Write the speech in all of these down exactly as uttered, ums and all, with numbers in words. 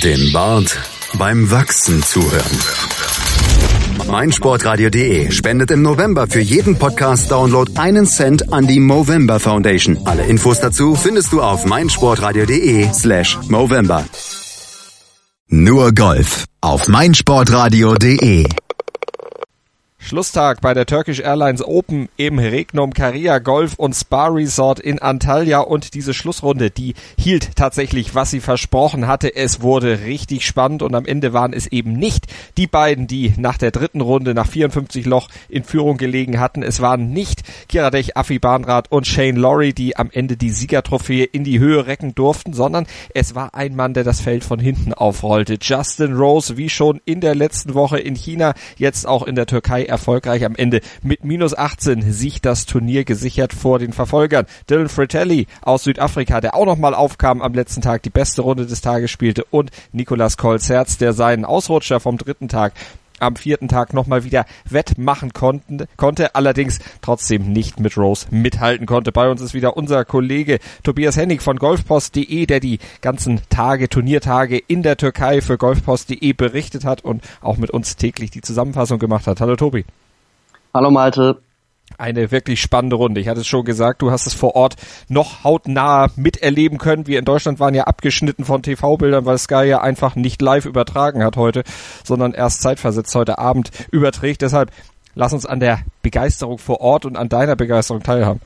dem Bart beim Wachsen zuhören. meinsportradio punkt de spendet im November für jeden Podcast-Download einen Cent an die Movember Foundation. Alle Infos dazu findest du auf meinsportradio punkt de slash Movember. Nur Golf auf meinsportradio punkt de. Schlusstag bei der Turkish Airlines Open im Regnum Caria Golf und Spa Resort in Antalya, und diese Schlussrunde, die hielt tatsächlich, was sie versprochen hatte. Es wurde richtig spannend und am Ende waren es eben nicht die beiden, die nach der dritten Runde nach vierundfünfzig Loch in Führung gelegen hatten. Es waren nicht Kiradech Aphibarnrat und Shane Lowry, die am Ende die Siegertrophäe in die Höhe recken durften, sondern es war ein Mann, der das Feld von hinten aufrollte. Justin Rose, wie schon in der letzten Woche in China, jetzt auch in der Türkei erfolgreich am Ende mit minus achtzehn sich das Turnier gesichert vor den Verfolgern. Dylan Fratelli aus Südafrika, der auch nochmal aufkam am letzten Tag, die beste Runde des Tages spielte, und Nicolas Colsaerts, der seinen Ausrutscher vom dritten Tag am vierten Tag nochmal wieder wettmachen konnten, konnte, allerdings trotzdem nicht mit Rose mithalten konnte. Bei uns ist wieder unser Kollege Tobias Hennig von golfpost punkt de, der die ganzen Tage, Turniertage in der Türkei für golfpost punkt de berichtet hat und auch mit uns täglich die Zusammenfassung gemacht hat. Hallo Tobi. Hallo Malte. Eine wirklich spannende Runde. Ich hatte es schon gesagt, du hast es vor Ort noch hautnah miterleben können. Wir in Deutschland waren ja abgeschnitten von T V-Bildern, weil Sky ja einfach nicht live übertragen hat heute, sondern erst zeitversetzt heute Abend überträgt. Deshalb lass uns an der Begeisterung vor Ort und an deiner Begeisterung teilhaben.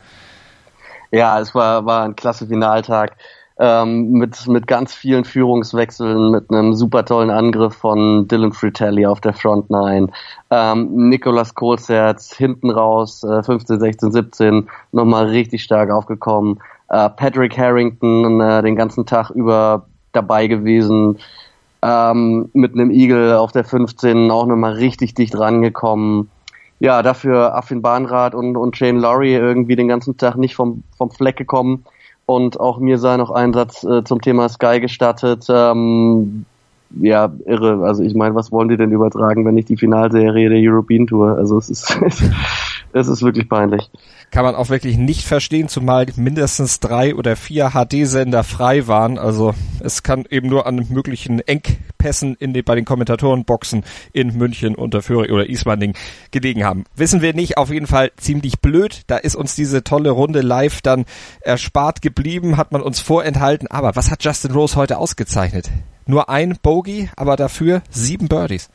Ja, es war, war ein klasse Finaltag. Ähm, mit mit ganz vielen Führungswechseln, mit einem super tollen Angriff von Dylan Fratelli auf der Front Nine, ähm, Nicolas Colsaerts hinten raus, äh, fünfzehn, sechzehn, siebzehn, nochmal richtig stark aufgekommen, äh, Patrick Harrington äh, den ganzen Tag über dabei gewesen, ähm, mit einem Eagle auf der fünfzehn auch nochmal richtig dicht rangekommen. Ja, dafür Aphibarnrat und, und Shane Lowry irgendwie den ganzen Tag nicht vom, vom Fleck gekommen. Und auch mir sei noch ein Satz äh, zum Thema Sky gestattet. Ähm, ja, irre. Also ich meine, was wollen die denn übertragen, wenn nicht die Finalserie der European Tour? Also es ist, es ist wirklich peinlich. Kann man auch wirklich nicht verstehen, zumal mindestens drei oder vier H D-Sender frei waren. Also es kann eben nur an möglichen Engpässen in den, bei den Kommentatorenboxen in München, Unterföhring oder Ismaning gelegen haben. Wissen wir nicht, auf jeden Fall ziemlich blöd. Da ist uns diese tolle Runde live dann erspart geblieben, hat man uns vorenthalten. Aber was hat Justin Rose heute ausgezeichnet? Nur ein Bogey, aber dafür sieben Birdies.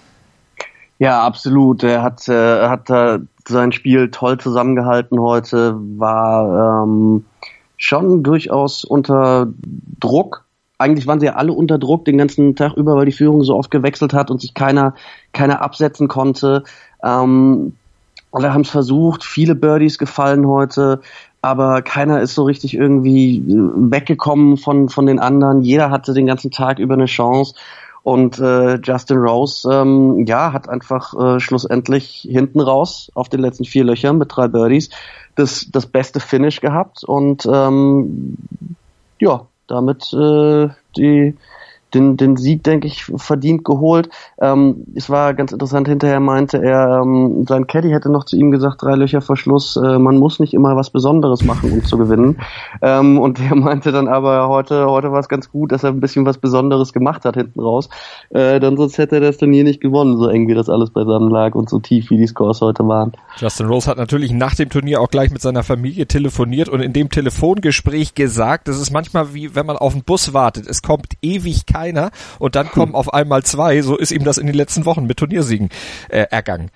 Ja, absolut. Er hat, äh, hat äh, sein Spiel toll zusammengehalten heute, war ähm, schon durchaus unter Druck. Eigentlich waren sie ja alle unter Druck den ganzen Tag über, weil die Führung so oft gewechselt hat und sich keiner keiner absetzen konnte. Ähm, alle haben es versucht, viele Birdies gefallen heute, aber keiner ist so richtig irgendwie weggekommen von von den anderen. Jeder hatte den ganzen Tag über eine Chance. Und äh, Justin Rose, ähm, ja, hat einfach äh, schlussendlich hinten raus auf den letzten vier Löchern mit drei Birdies das das beste Finish gehabt und ähm, ja, damit äh, die den den Sieg, denke ich, verdient geholt. Ähm, es war ganz interessant, hinterher meinte er, ähm, sein Caddy hätte noch zu ihm gesagt, drei Löcher vor Schluss, äh, man muss nicht immer was Besonderes machen, um zu gewinnen. Ähm, und er meinte dann aber, heute heute war es ganz gut, dass er ein bisschen was Besonderes gemacht hat hinten raus. Äh, dann sonst hätte er das Turnier nicht gewonnen, so eng wie das alles beisammen lag und so tief wie die Scores heute waren. Justin Rose hat natürlich nach dem Turnier auch gleich mit seiner Familie telefoniert und in dem Telefongespräch gesagt, das ist manchmal wie, wenn man auf einen Bus wartet. Es kommt ewig keiner und dann kommen auf einmal zwei. So ist ihm das in den letzten Wochen mit Turniersiegen äh, ergangen.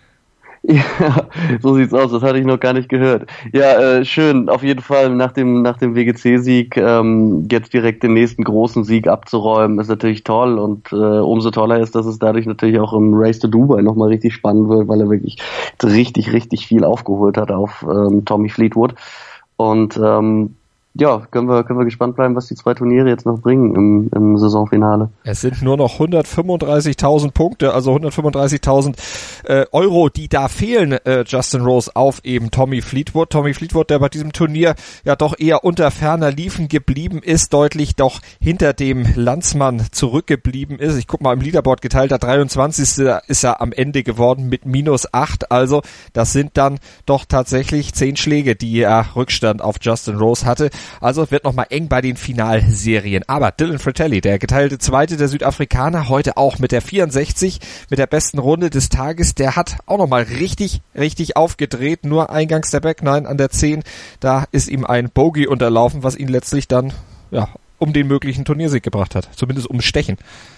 Ja, so sieht's aus, das hatte ich noch gar nicht gehört. Ja, äh, schön, auf jeden Fall nach dem nach dem W G C-Sieg ähm, jetzt direkt den nächsten großen Sieg abzuräumen, ist natürlich toll und äh, umso toller ist, dass es dadurch natürlich auch im Race to Dubai nochmal richtig spannend wird, weil er wirklich richtig, richtig viel aufgeholt hat auf ähm, Tommy Fleetwood und ähm, ja, können wir, können wir gespannt bleiben, was die zwei Turniere jetzt noch bringen im, im Saisonfinale. Es sind nur noch hundertfünfunddreißigtausend Punkte, also hundertfünfunddreißigtausend äh, Euro, die da fehlen, äh, Justin Rose auf eben Tommy Fleetwood. Tommy Fleetwood, der bei diesem Turnier ja doch eher unter ferner Liefen geblieben ist, deutlich doch hinter dem Landsmann zurückgeblieben ist. Ich guck mal im Leaderboard geteilt, der dreiundzwanzigste ist er am Ende geworden mit minus acht, also das sind dann doch tatsächlich zehn Schläge, die er Rückstand auf Justin Rose hatte. Also wird nochmal eng bei den Finalserien. Aber Dylan Frittelli, der geteilte Zweite der Südafrikaner, heute auch mit der vierundsechzig, mit der besten Runde des Tages, der hat auch nochmal richtig, richtig aufgedreht. Nur eingangs der Back Nine an der zehn, da ist ihm ein Bogey unterlaufen, was ihn letztlich dann ja um den möglichen Turniersieg gebracht hat. Zumindest um Stechen.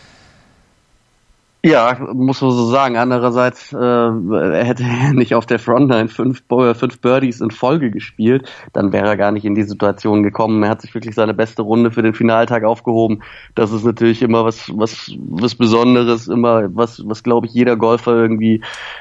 Ja, muss man so sagen. Andererseits, äh, er hätte nicht auf der Frontline fünf, fünf Birdies in Folge gespielt, dann wäre er gar nicht in die Situation gekommen. Er hat sich wirklich seine beste Runde für den Finaltag aufgehoben. Das ist natürlich immer was, was, was Besonderes, immer was, was glaube ich jeder Golfer irgendwie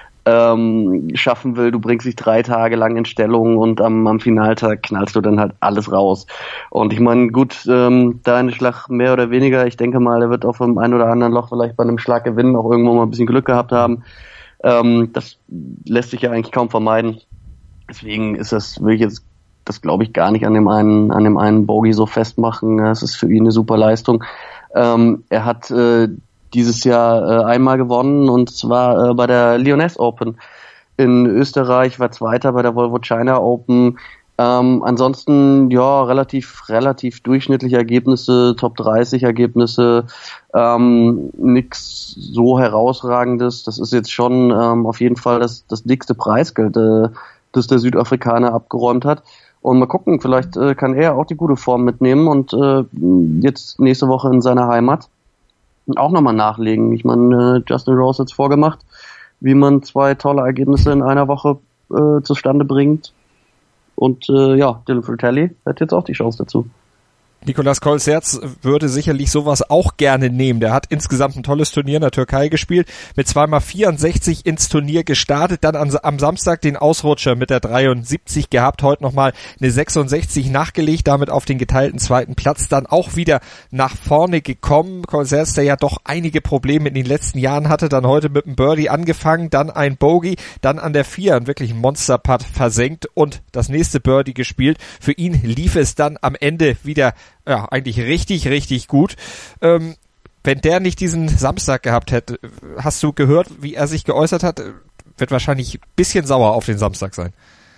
ähm, schaffen will. Du bringst dich drei Tage lang in Stellung und am, am Finaltag knallst du dann halt alles raus. Und ich meine, gut, ähm, da ein Schlag mehr oder weniger, ich denke mal, er wird auf dem einen oder anderen Loch vielleicht bei einem Schlag gewinnen, auch irgendwo mal ein bisschen Glück gehabt haben. Ähm, das lässt sich ja eigentlich kaum vermeiden. Deswegen ist das, will ich jetzt, das glaube ich gar nicht an dem einen, an dem einen Bogey so festmachen. Es ist für ihn eine super Leistung. Ähm, er hat, äh, dieses Jahr äh, einmal gewonnen, und zwar äh, bei der Lyoness Open in Österreich, war Zweiter bei der Volvo China Open. Ähm, ansonsten, ja, relativ relativ durchschnittliche Ergebnisse, Top dreißig Ergebnisse, ähm, nix so herausragendes. Das ist jetzt schon ähm, auf jeden Fall das, das dickste Preisgeld, äh, das der Südafrikaner abgeräumt hat. Und mal gucken, vielleicht äh, kann er auch die gute Form mitnehmen und äh, jetzt nächste Woche in seiner Heimat auch nochmal nachlegen. Ich meine, äh, Justin Rose hat's vorgemacht, wie man zwei tolle Ergebnisse in einer Woche äh, zustande bringt. Und äh, ja, Dylan Frittelli hat jetzt auch die Chance dazu. Nicolas Colsaerts würde sicherlich sowas auch gerne nehmen. Der hat insgesamt ein tolles Turnier in der Türkei gespielt, mit zweimal vierundsechzig ins Turnier gestartet, dann am, am Samstag den Ausrutscher mit der dreiundsiebzig gehabt, heute nochmal eine sechsundsechzig nachgelegt, damit auf den geteilten zweiten Platz, dann auch wieder nach vorne gekommen. Colsaerts, der ja doch einige Probleme in den letzten Jahren hatte, dann heute mit einem Birdie angefangen, dann ein Bogey, dann an der vier einen wirklichen Monster-Putt versenkt und das nächste Birdie gespielt. Für ihn lief es dann am Ende wieder ja, eigentlich richtig, richtig gut. Ähm, wenn der nicht diesen Samstag gehabt hätte, hast du gehört, wie er sich geäußert hat? Wird wahrscheinlich ein bisschen sauer auf den Samstag sein.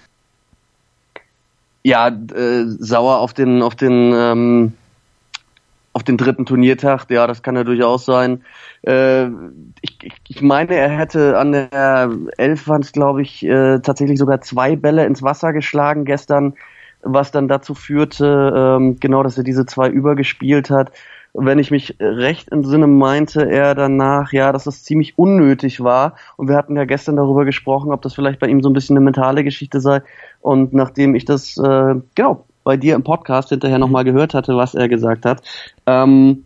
Ja, äh, sauer auf den, auf den, ähm, auf den dritten Turniertag. Ja, das kann ja durchaus sein. Äh, ich, ich meine, er hätte an der elf, waren es glaube ich, äh, tatsächlich sogar zwei Bälle ins Wasser geschlagen gestern, was dann dazu führte, ähm, genau, dass er diese zwei übergespielt hat. Wenn ich mich recht entsinne, meinte er danach, ja, dass das ziemlich unnötig war. Und wir hatten ja gestern darüber gesprochen, ob das vielleicht bei ihm so ein bisschen eine mentale Geschichte sei. Und nachdem ich das, äh, genau, bei dir im Podcast hinterher nochmal gehört hatte, was er gesagt hat, ähm,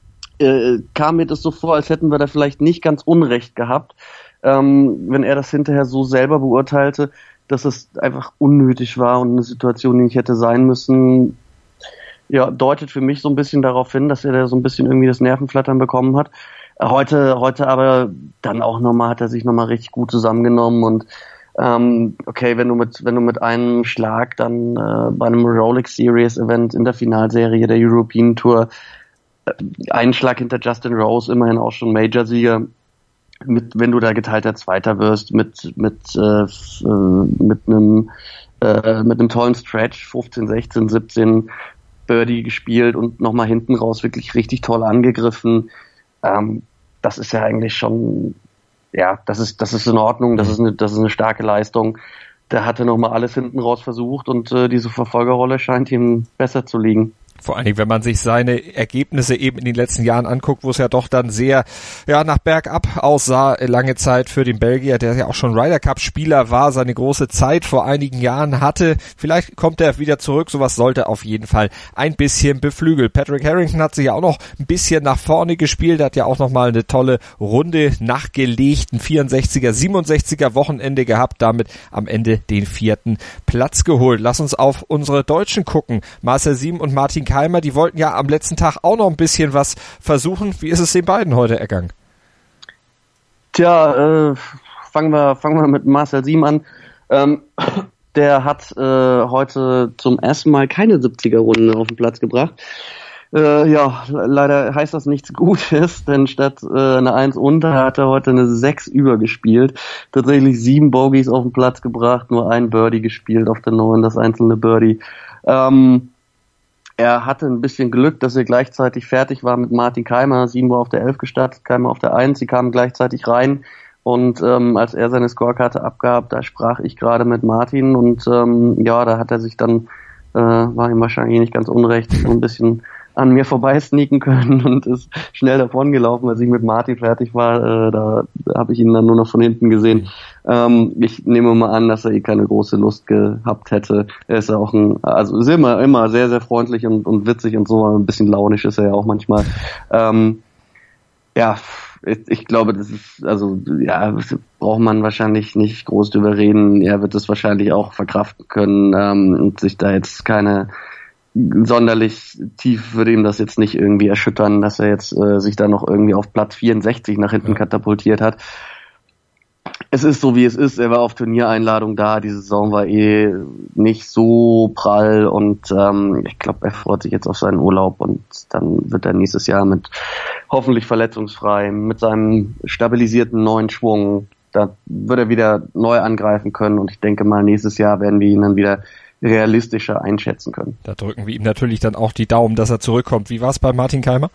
äh, kam mir das so vor, als hätten wir da vielleicht nicht ganz Unrecht gehabt, ähm, wenn er das hinterher so selber beurteilte, dass es einfach unnötig war und eine Situation, die nicht hätte sein müssen, ja, deutet für mich so ein bisschen darauf hin, dass er da so ein bisschen irgendwie das Nervenflattern bekommen hat. Heute, heute aber dann auch nochmal, hat er sich nochmal richtig gut zusammengenommen und ähm, okay, wenn du mit, wenn du mit einem Schlag dann äh, bei einem Rolex Series Event in der Finalserie der European Tour äh, einen Schlag hinter Justin Rose, immerhin auch schon Major-Sieger, mit, wenn du da geteilter Zweiter wirst, mit, mit, äh, mit einem, äh, mit einem tollen Stretch, fünfzehn, sechzehn, siebzehn Birdie gespielt und nochmal hinten raus wirklich richtig toll angegriffen. Ähm, das ist ja eigentlich schon, ja, das ist, das ist in Ordnung, das ist eine, das ist eine starke Leistung. Der hatte nochmal alles hinten raus versucht und äh, diese Verfolgerrolle scheint ihm besser zu liegen. Vor allen Dingen, wenn man sich seine Ergebnisse eben in den letzten Jahren anguckt, wo es ja doch dann sehr ja nach bergab aussah, lange Zeit für den Belgier, der ja auch schon Ryder Cup Spieler war, seine große Zeit vor einigen Jahren hatte. Vielleicht kommt er wieder zurück, sowas sollte auf jeden Fall ein bisschen beflügeln. Patrick Harrington hat sich ja auch noch ein bisschen nach vorne gespielt, hat ja auch noch mal eine tolle Runde nachgelegt, ein vierundsechziger, siebenundsechziger Wochenende gehabt, damit am Ende den vierten Platz geholt. Lass uns auf unsere Deutschen gucken. Marcel Siem und Martin Keimer, die wollten ja am letzten Tag auch noch ein bisschen was versuchen. Wie ist es den beiden heute ergangen? Tja, äh, fangen wir fangen wir mit Marcel Siem an. Ähm, der hat äh, heute zum ersten Mal keine siebziger-Runde auf den Platz gebracht. Äh, ja, leider heißt das nichts Gutes, denn statt äh, eine eins unter hat er heute eine sechs über gespielt. Tatsächlich sieben Bogies auf den Platz gebracht, nur ein Birdie gespielt auf der neun, das einzelne Birdie. Ähm, er hatte ein bisschen Glück, dass er gleichzeitig fertig war mit Martin Keimer. Sieben war auf der elf gestartet, Keimer auf der eins. Sie kamen gleichzeitig rein. Und ähm, als er seine Scorekarte abgab, da sprach ich gerade mit Martin. Und ähm, ja, da hat er sich dann, äh, war ihm wahrscheinlich nicht ganz unrecht, so ein bisschen an mir vorbei sneaken können und ist schnell davon gelaufen, als ich mit Martin fertig war. Äh, da da habe ich ihn dann nur noch von hinten gesehen. Ähm, ich nehme mal an, dass er eh keine große Lust gehabt hätte. Er ist ja auch ein, also ist immer, immer sehr, sehr freundlich und, und witzig und so, ein bisschen launisch ist er ja auch manchmal. Ähm, ja, ich, ich glaube, das ist, also, ja, braucht man wahrscheinlich nicht groß drüber reden. Er wird es wahrscheinlich auch verkraften können ähm, und sich da jetzt keine sonderlich tief würde ihm das jetzt nicht irgendwie erschüttern, dass er jetzt äh, sich da noch irgendwie auf Platz vierundsechzig nach hinten katapultiert hat. Es ist so, wie es ist. Er war auf Turniereinladung da. Die Saison war eh nicht so prall und ähm, ich glaube, er freut sich jetzt auf seinen Urlaub und dann wird er nächstes Jahr mit hoffentlich verletzungsfrei, mit seinem stabilisierten neuen Schwung, da wird er wieder neu angreifen können und ich denke mal, nächstes Jahr werden wir ihn dann wieder realistischer einschätzen können. Da drücken wir ihm natürlich dann auch die Daumen, dass er zurückkommt. Wie war es bei Martin Keimer?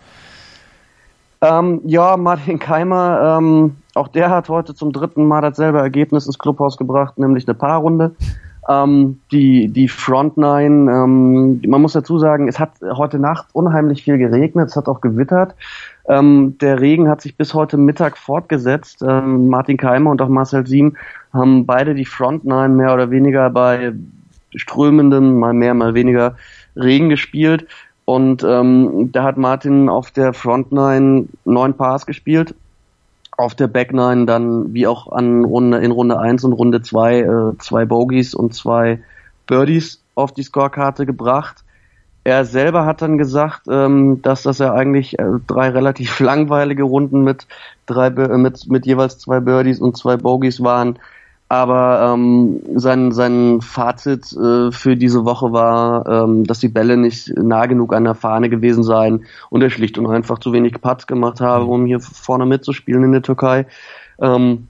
Ähm, ja, Martin Keimer, ähm, auch der hat heute zum dritten Mal dasselbe Ergebnis ins Clubhaus gebracht, nämlich eine Paarrunde. Ähm, die die Front Nine, ähm, man muss dazu sagen, es hat heute Nacht unheimlich viel geregnet, es hat auch gewittert. Ähm, der Regen hat sich bis heute Mittag fortgesetzt. Ähm, Martin Keimer und auch Marcel Siem haben beide die Front Nine mehr oder weniger bei strömenden, mal mehr, mal weniger Regen gespielt. Und ähm, da hat Martin auf der Front Nine neun Pars gespielt, auf der Back Nine dann wie auch an Runde in Runde eins und Runde zwei äh, zwei Bogies und zwei Birdies auf die Scorekarte gebracht. Er selber hat dann gesagt, ähm, dass das ja eigentlich äh, drei relativ langweilige Runden mit drei äh, mit mit jeweils zwei Birdies und zwei Bogies waren. Aber ähm, sein sein Fazit äh, für diese Woche war, ähm, dass die Bälle nicht nah genug an der Fahne gewesen seien und er schlicht und einfach zu wenig Putts gemacht habe, um hier vorne mitzuspielen in der Türkei. Ähm,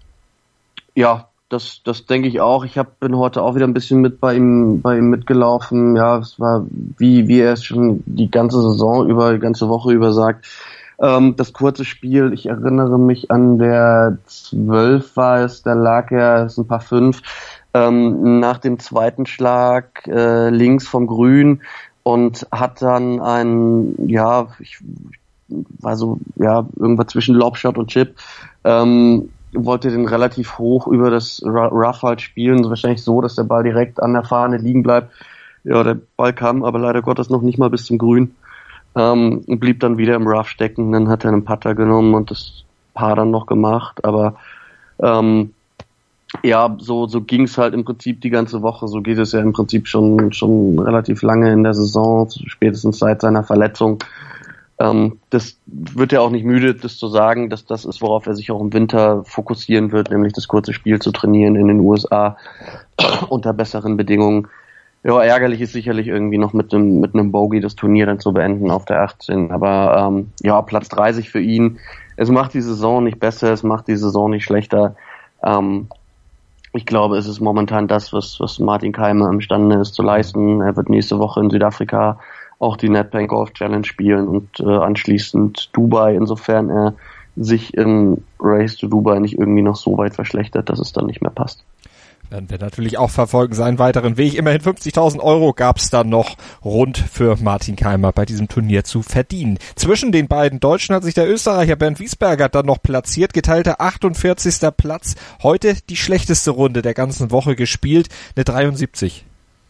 ja, das das denke ich auch. Ich hab, bin heute auch wieder ein bisschen mit bei ihm bei ihm mitgelaufen. Ja, es war wie wie er es schon die ganze Saison über, die ganze Woche über sagt. Ähm, das kurze Spiel, ich erinnere mich an der zwölf war es, da lag er, es ist ein paar fünf, ähm, nach dem zweiten Schlag äh, links vom Grün und hat dann einen, ja, ich war so, ja, irgendwas zwischen Lobshot und Chip, ähm, wollte den relativ hoch über das Rough halt spielen, wahrscheinlich so, dass der Ball direkt an der Fahne liegen bleibt. Ja, der Ball kam aber leider Gottes noch nicht mal bis zum Grün. Ähm, und blieb dann wieder im Rough stecken, dann hat er einen Putter genommen und das Paar dann noch gemacht, aber ähm, ja, so so ging's halt im Prinzip die ganze Woche, so geht es ja im Prinzip schon schon relativ lange in der Saison, spätestens seit seiner Verletzung. Ähm, das wird ja auch nicht müde, das zu sagen, dass das ist, worauf er sich auch im Winter fokussieren wird, nämlich das kurze Spiel zu trainieren in den U S A unter besseren Bedingungen. Ja, ärgerlich ist sicherlich irgendwie noch mit einem mit einem Bogey das Turnier dann zu beenden auf der achtzehn. Aber ähm, ja, Platz dreißig für ihn. Es macht die Saison nicht besser, es macht die Saison nicht schlechter. Ähm, ich glaube, es ist momentan das, was was Martin Keimer imstande ist zu leisten. Er wird nächste Woche in Südafrika auch die Nedbank Golf Challenge spielen und äh, anschließend Dubai, insofern er sich im Race to Dubai nicht irgendwie noch so weit verschlechtert, dass es dann nicht mehr passt. Werden wir natürlich auch verfolgen, seinen weiteren Weg. Immerhin fünfzigtausend Euro gab es dann noch rund für Martin Keimer bei diesem Turnier zu verdienen. Zwischen den beiden Deutschen hat sich der Österreicher Bernd Wiesberger dann noch platziert, geteilter achtundvierzigster Platz. Heute die schlechteste Runde der ganzen Woche gespielt, eine dreiundsiebzig.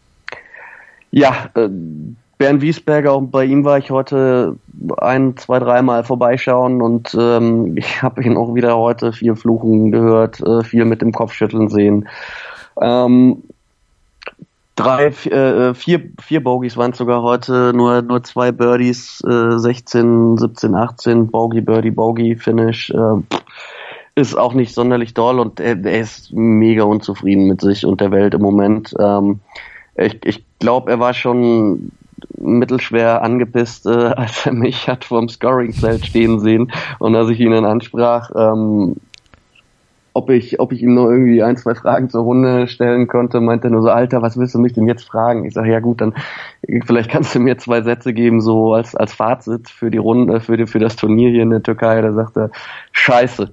Ja, äh, Bernd Wiesberger, auch bei ihm war ich heute ein, zwei, dreimal vorbeischauen und ähm, ich habe ihn auch wieder heute viel fluchen gehört, äh, viel mit dem Kopfschütteln sehen. Ähm, drei, äh, vier, vier Bogies waren sogar heute, nur nur zwei Birdies, äh, sechzehn, siebzehn, achtzehn, Bogey, Birdie, Bogey, Finish. Äh, ist auch nicht sonderlich doll und er, er ist mega unzufrieden mit sich und der Welt im Moment. Ähm, ich ich glaube, er war schon mittelschwer angepisst, äh, als er mich hat vorm Scoring-Feld stehen sehen und als ich ihn dann ansprach, ähm, ob ich, ob ich ihm noch irgendwie ein, zwei Fragen zur Runde stellen konnte, meinte er nur so, Alter, was willst du mich denn jetzt fragen? Ich sage, ja gut, dann vielleicht kannst du mir zwei Sätze geben, so als als Fazit für die Runde, für die, für das Turnier hier in der Türkei. Da sagt er, Scheiße.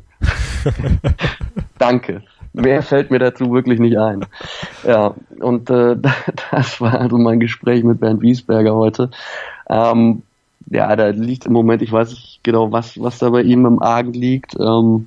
Danke. Mehr fällt mir dazu wirklich nicht ein. Ja, und äh, das war also mein Gespräch mit Bernd Wiesberger heute. Ähm, ja, da liegt im Moment, ich weiß nicht genau, was was da bei ihm im Argen liegt. Ähm,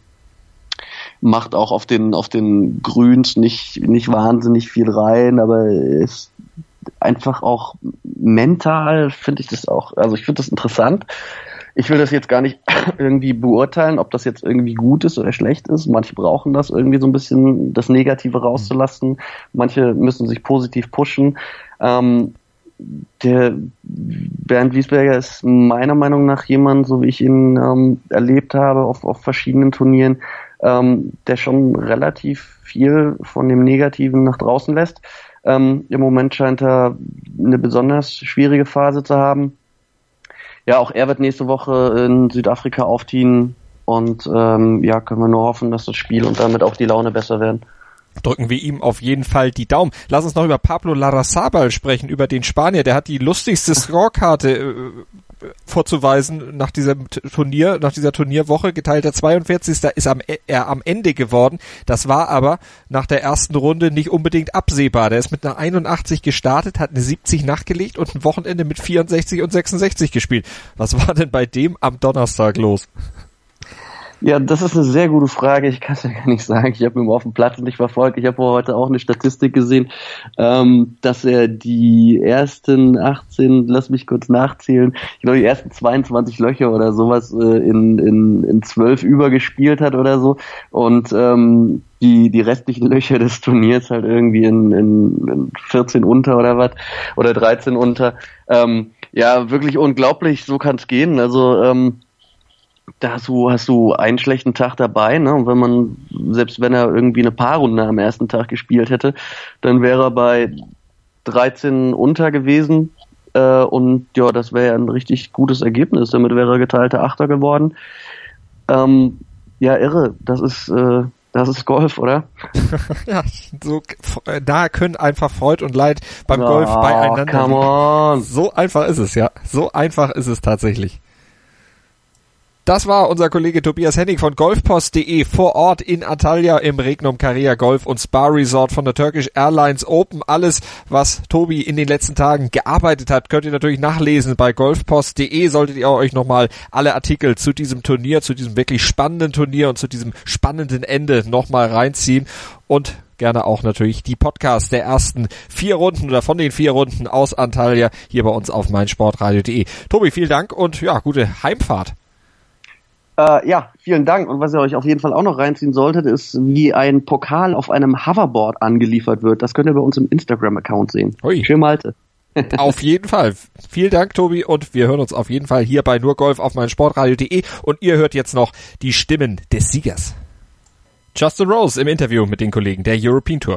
macht auch auf den auf den Grüns nicht nicht wahnsinnig viel rein, aber ist einfach auch mental, finde ich das auch, also ich finde das interessant. Ich will das jetzt gar nicht irgendwie beurteilen, ob das jetzt irgendwie gut ist oder schlecht ist. Manche brauchen das irgendwie so ein bisschen, das Negative rauszulassen. Manche müssen sich positiv pushen. Ähm, der Bernd Wiesberger ist meiner Meinung nach jemand, so wie ich ihn ähm, erlebt habe auf, auf verschiedenen Turnieren, ähm, der schon relativ viel von dem Negativen nach draußen lässt. Ähm, im Moment scheint er eine besonders schwierige Phase zu haben. Ja, auch er wird nächste Woche in Südafrika aufziehen und ähm, ja, können wir nur hoffen, dass das Spiel und damit auch die Laune besser werden. Drücken wir ihm auf jeden Fall die Daumen. Lass uns noch über Pablo Larrazábal sprechen, über den Spanier. Der hat die lustigste Scorekarte äh, vorzuweisen nach diesem Turnier, nach dieser Turnierwoche. Geteilter zweiundvierzigster ist am, er am Ende geworden. Das war aber nach der ersten Runde nicht unbedingt absehbar. Der ist mit einer einundachtzig gestartet, hat eine siebzig nachgelegt und ein Wochenende mit vierundsechzig und sechsundsechzig gespielt. Was war denn bei dem am Donnerstag los? Ja, das ist eine sehr gute Frage. Ich kann es ja gar nicht sagen. Ich habe ihn auf dem Platz nicht verfolgt. Ich habe heute auch eine Statistik gesehen, ähm, dass er die ersten achtzehn, lass mich kurz nachzählen, ich glaube die ersten zweiundzwanzig Löcher oder sowas äh, in in in zwölf übergespielt hat oder so und ähm, die die restlichen Löcher des Turniers halt irgendwie in, in, in vierzehn unter oder was oder dreizehn unter. Ähm, ja, wirklich unglaublich. So kann es gehen. Also ähm, da hast du, hast du einen schlechten Tag dabei, ne? Und wenn man, selbst wenn er irgendwie eine Paarrunde am ersten Tag gespielt hätte, dann wäre er bei dreizehn unter gewesen, äh, und ja, das wäre ja ein richtig gutes Ergebnis. Damit wäre er geteilter Achter geworden. Ähm, ja, irre. Das ist, äh, das ist Golf, oder? Ja, so, da können einfach Freud und Leid beim oh, Golf beieinander come on. So einfach ist es, ja. So einfach ist es tatsächlich. Das war unser Kollege Tobias Hennig von golfpost punkt de vor Ort in Antalya im Regnum Carrera Golf und Spa Resort von der Turkish Airlines Open. Alles, was Tobi in den letzten Tagen gearbeitet hat, könnt ihr natürlich nachlesen bei golfpost punkt de. Solltet ihr euch nochmal alle Artikel zu diesem Turnier, zu diesem wirklich spannenden Turnier und zu diesem spannenden Ende nochmal reinziehen und gerne auch natürlich die Podcasts der ersten vier Runden oder von den vier Runden aus Antalya hier bei uns auf meinsportradio punkt de. Tobi, vielen Dank und ja, gute Heimfahrt. Äh, ja, vielen Dank. Und was ihr euch auf jeden Fall auch noch reinziehen solltet, ist, wie ein Pokal auf einem Hoverboard angeliefert wird. Das könnt ihr bei uns im Instagram-Account sehen. Ui. Schön Malte. Auf jeden Fall. Vielen Dank, Tobi, und wir hören uns auf jeden Fall hier bei nur Golf auf meinsportradio punkt de und ihr hört jetzt noch die Stimmen des Siegers. Justin Rose im Interview mit den Kollegen der European Tour.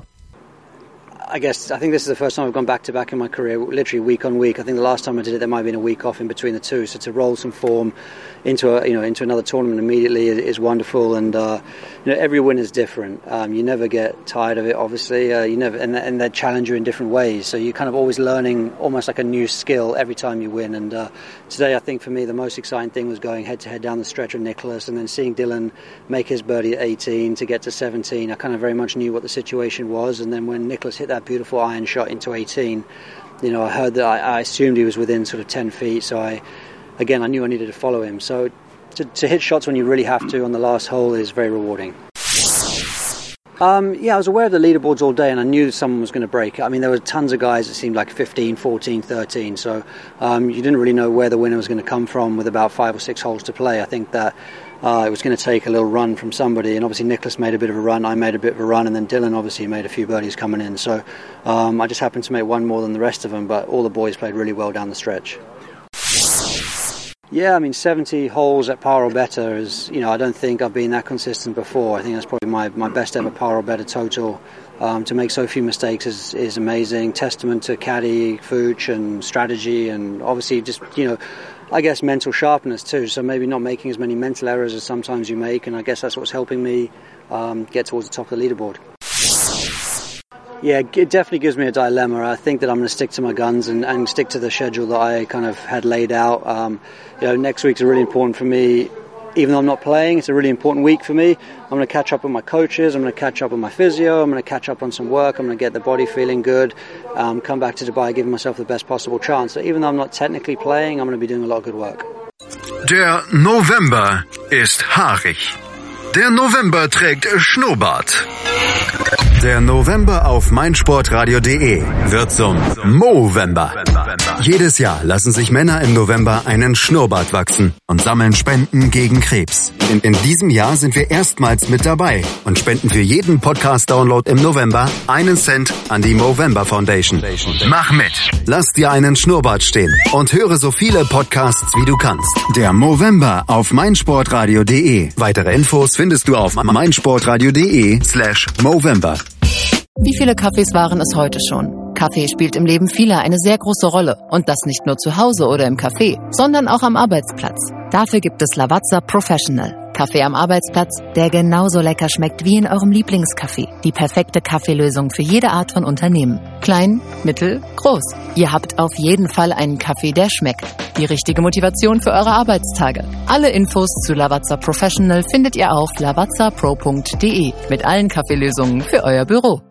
I guess I think this is the first time I've gone back to back in my career, literally week on week. I think the last time I did it, there might have been a week off in between the two. So to roll some form into a, you know, into another tournament immediately is, is wonderful. And uh, you know, every win is different. Um, you never get tired of it. Obviously, uh, you never, and, and they challenge you in different ways. So you're kind of always learning almost like a new skill every time you win. And uh, today, I think for me, the most exciting thing was going head to head down the stretch with Nicholas, and then seeing Dylan make his birdie at eighteen to get to seventeen. I kind of very much knew what the situation was. And then when Nicholas hit that beautiful iron shot into eighteen, you know, I heard that I, I assumed he was within sort of ten feet. So I, again, I knew I needed to follow him. So to, to hit shots when you really have to on the last hole is very rewarding. Um, yeah, I was aware of the leaderboards all day and I knew someone was going to break it. I mean, there were tons of guys that seemed like fifteen, fourteen, thirteen. So um, you didn't really know where the winner was going to come from with about five or six holes to play. I think that uh, it was going to take a little run from somebody. And obviously Nicholas made a bit of a run, I made a bit of a run, and then Dylan obviously made a few birdies coming in. So um, I just happened to make one more than the rest of them, but all the boys played really well down the stretch. Yeah, I mean, seventy holes at par or better is, you know, I don't think I've been that consistent before. I think that's probably my, my best ever par or better total. Um, to make so few mistakes is, is amazing. Testament to caddy, Fooch, and strategy, and obviously just, you know, I guess mental sharpness too. So maybe not making as many mental errors as sometimes you make, and I guess that's what's helping me um, get towards the top of the leaderboard. Yeah, it definitely gives me a dilemma. I think that I'm going to stick to my guns and, and stick to the schedule that I kind of had laid out. Um, you know, next week's really important for me. Even though I'm not playing, it's a really important week for me. I'm going to catch up with my coaches. I'm going to catch up with my physio. I'm going to catch up on some work. I'm going to get the body feeling good. Um, come back to Dubai, giving myself the best possible chance. So even though I'm not technically playing, I'm going to be doing a lot of good work. Der November ist haarig. Der November trägt Schnurrbart. Der November auf meinsportradio punkt de wird zum Movember. Jedes Jahr lassen sich Männer im November einen Schnurrbart wachsen und sammeln Spenden gegen Krebs. In, in diesem Jahr sind wir erstmals mit dabei und spenden für jeden Podcast-Download im November einen Cent an die Movember Foundation. Mach mit! Lass dir einen Schnurrbart stehen und höre so viele Podcasts wie du kannst. Der Movember auf meinsportradio punkt de. Weitere Infos findest du auf meinsportradio punkt de slash Movember. Wie viele Kaffees waren es heute schon? Kaffee spielt im Leben vieler eine sehr große Rolle. Und das nicht nur zu Hause oder im Café, sondern auch am Arbeitsplatz. Dafür gibt es Lavazza Professional. Kaffee am Arbeitsplatz, der genauso lecker schmeckt wie in eurem Lieblingscafé. Die perfekte Kaffeelösung für jede Art von Unternehmen. Klein, mittel, groß. Ihr habt auf jeden Fall einen Kaffee, der schmeckt. Die richtige Motivation für eure Arbeitstage. Alle Infos zu Lavazza Professional findet ihr auf lavazza pro punkt de mit allen Kaffeelösungen für euer Büro.